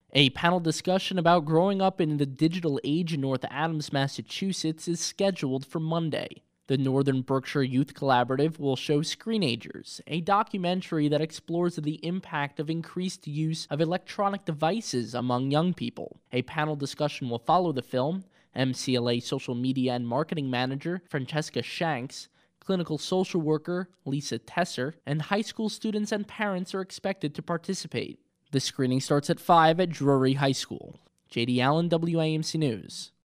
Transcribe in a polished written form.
A panel discussion about growing up in the digital age in North Adams, Massachusetts is scheduled for Monday. The Northern Berkshire Youth Collaborative will show Screenagers, a documentary that explores the impact of increased use of electronic devices among young people. A panel discussion will follow the film. MCLA social media and marketing manager Francesca Shanks, clinical social worker Lisa Tesser, and high school students and parents are expected to participate. The screening starts at 5 at Drury High School. JD Allen, WAMC News.